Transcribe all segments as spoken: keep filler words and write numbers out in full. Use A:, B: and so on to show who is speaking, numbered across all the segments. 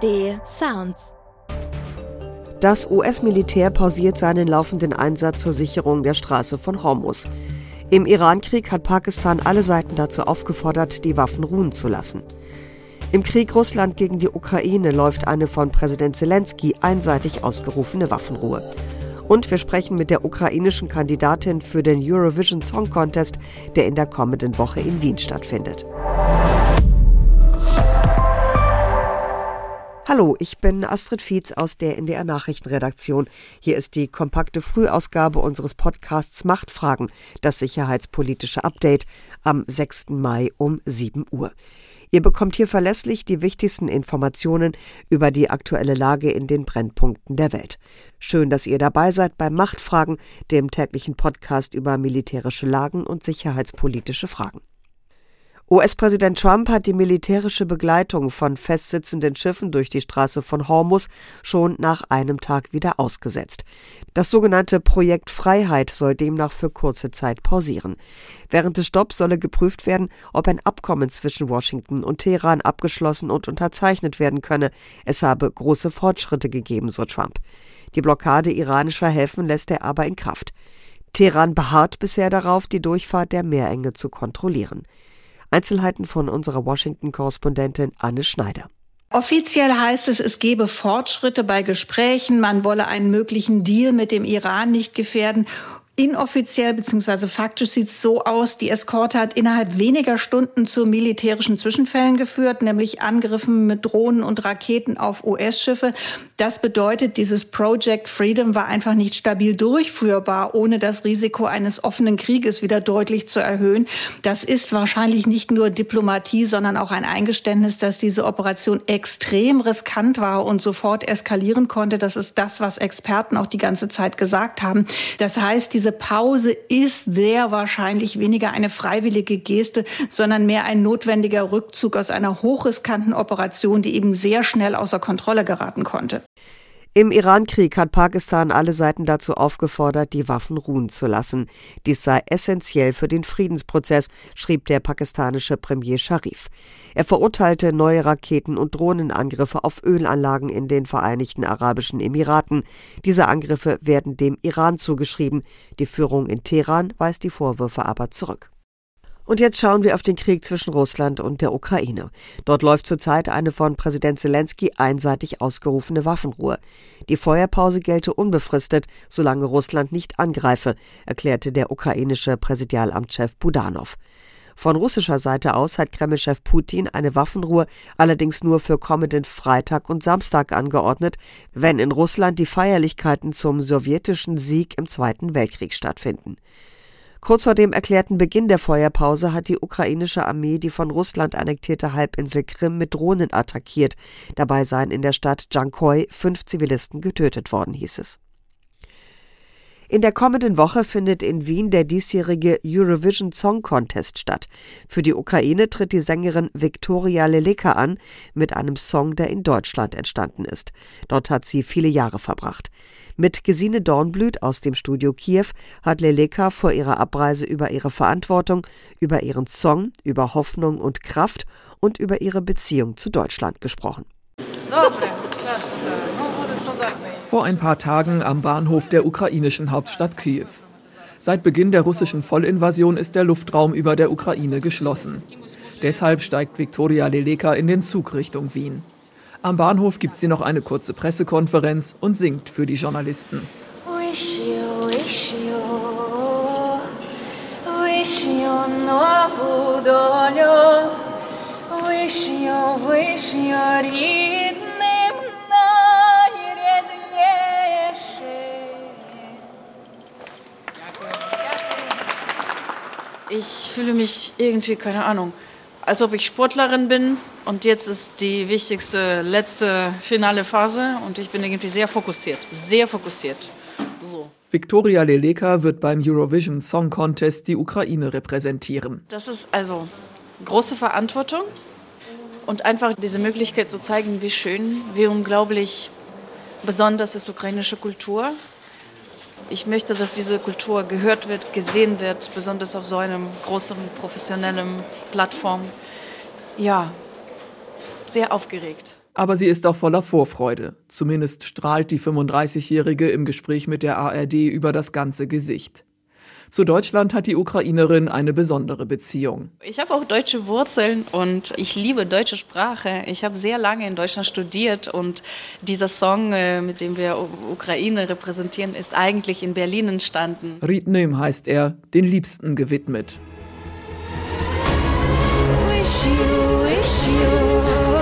A: A R D Sounds.
B: Das U S-Militär pausiert seinen laufenden Einsatz zur Sicherung der Straße von Hormuz. Im Irankrieg hat Pakistan alle Seiten dazu aufgefordert, die Waffen ruhen zu lassen. Im Krieg Russland gegen die Ukraine läuft eine von Präsident Zelensky einseitig ausgerufene Waffenruhe. Und wir sprechen mit der ukrainischen Kandidatin für den Eurovision Song Contest, der in der kommenden Woche in Wien stattfindet. Hallo, ich bin Astrid Fietz aus der N D R Nachrichtenredaktion. Hier ist die kompakte Frühausgabe unseres Podcasts Machtfragen, das sicherheitspolitische Update, am sechsten Mai um sieben Uhr. Ihr bekommt hier verlässlich die wichtigsten Informationen über die aktuelle Lage in den Brennpunkten der Welt. Schön, dass ihr dabei seid bei Machtfragen, dem täglichen Podcast über militärische Lagen und sicherheitspolitische Fragen. U S-Präsident Trump hat die militärische Begleitung von festsitzenden Schiffen durch die Straße von Hormuz schon nach einem Tag wieder ausgesetzt. Das sogenannte Projekt Freiheit soll demnach für kurze Zeit pausieren. Während des Stopps solle geprüft werden, ob ein Abkommen zwischen Washington und Teheran abgeschlossen und unterzeichnet werden könne. Es habe große Fortschritte gegeben, so Trump. Die Blockade iranischer Häfen lässt er aber in Kraft. Teheran beharrt bisher darauf, die Durchfahrt der Meerenge zu kontrollieren. Einzelheiten von unserer Washington-Korrespondentin Anne Schneider.
C: Offiziell heißt es, es gebe Fortschritte bei Gesprächen, man wolle einen möglichen Deal mit dem Iran nicht gefährden. Inoffiziell bzw. faktisch sieht es so aus, die Eskorte hat innerhalb weniger Stunden zu militärischen Zwischenfällen geführt, nämlich Angriffen mit Drohnen und Raketen auf U S-Schiffe. Das bedeutet, dieses Project Freedom war einfach nicht stabil durchführbar, ohne das Risiko eines offenen Krieges wieder deutlich zu erhöhen. Das ist wahrscheinlich nicht nur Diplomatie, sondern auch ein Eingeständnis, dass diese Operation extrem riskant war und sofort eskalieren konnte. Das ist das, was Experten auch die ganze Zeit gesagt haben. Das heißt, diese Pause ist sehr wahrscheinlich weniger eine freiwillige Geste, sondern mehr ein notwendiger Rückzug aus einer hochriskanten Operation, die eben sehr schnell außer Kontrolle geraten konnte.
B: Im Irankrieg hat Pakistan alle Seiten dazu aufgefordert, die Waffen ruhen zu lassen. Dies sei essentiell für den Friedensprozess, schrieb der pakistanische Premier Sharif. Er verurteilte neue Raketen- und Drohnenangriffe auf Ölanlagen in den Vereinigten Arabischen Emiraten. Diese Angriffe werden dem Iran zugeschrieben. Die Führung in Teheran weist die Vorwürfe aber zurück. Und jetzt schauen wir auf den Krieg zwischen Russland und der Ukraine. Dort läuft zurzeit eine von Präsident Zelensky einseitig ausgerufene Waffenruhe. Die Feuerpause gelte unbefristet, solange Russland nicht angreife, erklärte der ukrainische Präsidialamtschef Budanov. Von russischer Seite aus hat Kreml-Chef Putin eine Waffenruhe allerdings nur für kommenden Freitag und Samstag angeordnet, wenn in Russland die Feierlichkeiten zum sowjetischen Sieg im Zweiten Weltkrieg stattfinden. Kurz vor dem erklärten Beginn der Feuerpause hat die ukrainische Armee die von Russland annektierte Halbinsel Krim mit Drohnen attackiert. Dabei seien in der Stadt Jankoy fünf Zivilisten getötet worden, hieß es. In der kommenden Woche findet in Wien der diesjährige Eurovision Song Contest statt. Für die Ukraine tritt die Sängerin Viktoria Leleka an mit einem Song, der in Deutschland entstanden ist. Dort hat sie viele Jahre verbracht. Mit Gesine Dornblüt aus dem Studio Kiew hat Leleka vor ihrer Abreise über ihre Verantwortung, über ihren Song, über Hoffnung und Kraft und über ihre Beziehung zu Deutschland gesprochen.
D: Vor ein paar Tagen am Bahnhof der ukrainischen Hauptstadt Kiew. Seit Beginn der russischen Vollinvasion ist der Luftraum über der Ukraine geschlossen. Deshalb steigt Viktoria Leleka in den Zug Richtung Wien. Am Bahnhof gibt sie noch eine kurze Pressekonferenz und singt für die Journalisten.
E: Ich fühle mich irgendwie, keine Ahnung, als ob ich Sportlerin bin und jetzt ist die wichtigste, letzte, finale Phase und ich bin irgendwie sehr fokussiert, sehr fokussiert. So.
D: Viktoria Leleka wird beim Eurovision Song Contest die Ukraine repräsentieren.
E: Das ist also große Verantwortung und einfach diese Möglichkeit zu zeigen, wie schön, wie unglaublich besonders ist ukrainische Kultur. Ich möchte, dass diese Kultur gehört wird, gesehen wird, besonders auf so einem großen, professionellen Plattform. Ja, sehr aufgeregt.
D: Aber sie ist auch voller Vorfreude. Zumindest strahlt die fünfunddreißigjährige im Gespräch mit der A R D über das ganze Gesicht. Zu Deutschland hat die Ukrainerin eine besondere Beziehung.
E: Ich habe auch deutsche Wurzeln und ich liebe deutsche Sprache. Ich habe sehr lange in Deutschland studiert und dieser Song, mit dem wir Ukraine repräsentieren, ist eigentlich in Berlin entstanden.
D: Rytnym heißt er, den Liebsten gewidmet.
A: Wish you, wish you.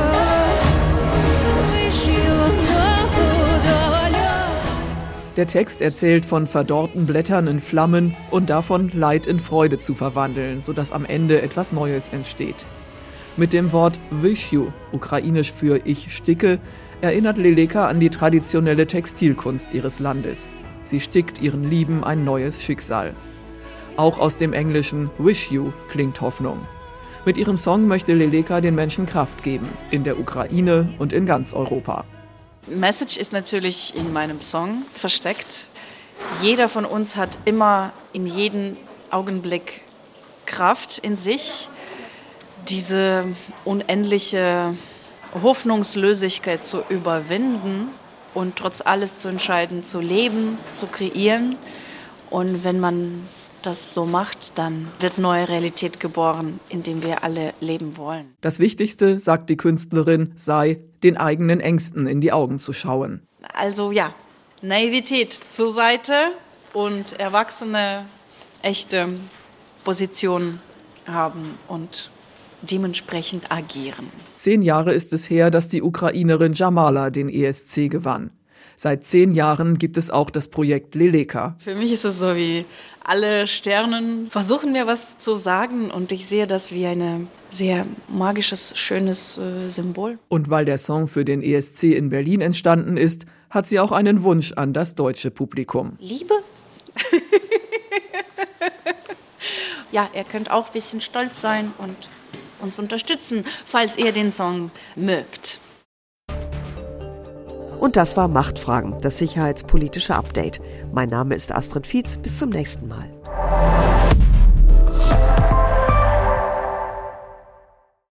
D: Der Text erzählt von verdorrten Blättern in Flammen und davon, Leid in Freude zu verwandeln, sodass am Ende etwas Neues entsteht. Mit dem Wort Wishyu, ukrainisch für Ich sticke, erinnert Leleka an die traditionelle Textilkunst ihres Landes. Sie stickt ihren Lieben ein neues Schicksal. Auch aus dem englischen Wish you klingt Hoffnung. Mit ihrem Song möchte Leleka den Menschen Kraft geben, in der Ukraine und in ganz Europa.
E: Message ist natürlich in meinem Song versteckt. Jeder von uns hat immer in jedem Augenblick Kraft in sich, diese unendliche Hoffnungslosigkeit zu überwinden und trotz alles zu entscheiden, zu leben, zu kreieren. Und wenn man das so macht, dann wird neue Realität geboren, in der wir alle leben wollen.
D: Das Wichtigste, sagt die Künstlerin, sei, den eigenen Ängsten in die Augen zu schauen.
E: Also ja, Naivität zur Seite und erwachsene, echte Position haben und dementsprechend agieren.
D: Zehn Jahre ist es her, dass die Ukrainerin Jamala den E S C gewann. Seit zehn Jahren gibt es auch das Projekt Leleka.
E: Für mich ist es so wie alle Sternen versuchen mir was zu sagen und ich sehe das wie ein sehr magisches, schönes äh, Symbol.
D: Und weil der Song für den E S C in Berlin entstanden ist, hat sie auch einen Wunsch an das deutsche Publikum.
E: Liebe? Ja, ihr könnt auch ein bisschen stolz sein und uns unterstützen, falls ihr den Song mögt.
B: Und das war Machtfragen, das sicherheitspolitische Update. Mein Name ist Astrid Fietz. Bis zum nächsten Mal.